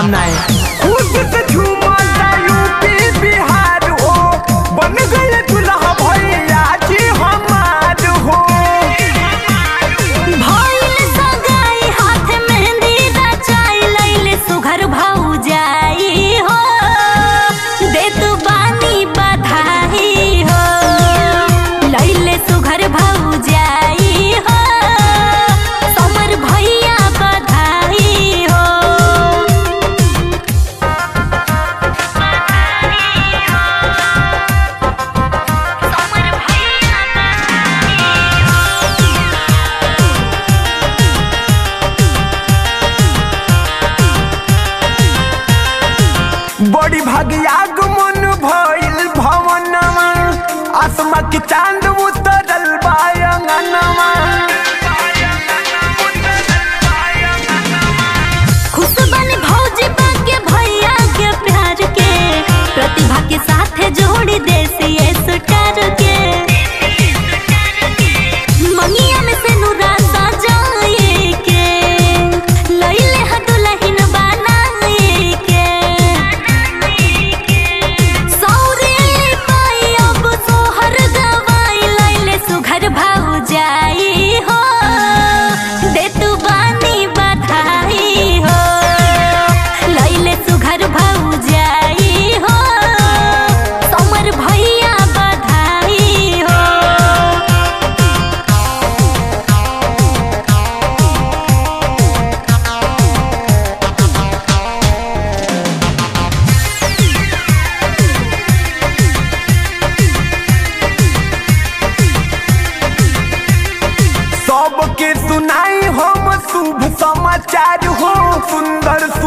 सुनाए। खुद से झूमता यूपी बिहार हो, बन गए दुल्हा भैया जी हमार हो। भइल सगाई हाथ मेहंदी रचाई लैले सुघर भौजाई हो, दे तू बानी बधाई हो। लैले सुघर भौजाई हो, समर भैया बधाई हो। बड़ी भाग्यागमन भइल भवनमा, आसमा के चांद उतरल बा अंगनमा। खुश बन भौजी बाके भैया के प्यार के, प्रतिभा के साथ जोड़ी देसी ये सुटार के। मंगिया में से नुरा सजाए के, लैले ह दुल्हन बनाए के। सौरे पाई अब सोहर गवाई लैले सुघर भौजाई हो, दे तू बानी बधाई हो। लैले सुघर भौजाई हो, समर भैया बधाई हो। सबके सुनाई हम शुभ समाचार हो, सुंदर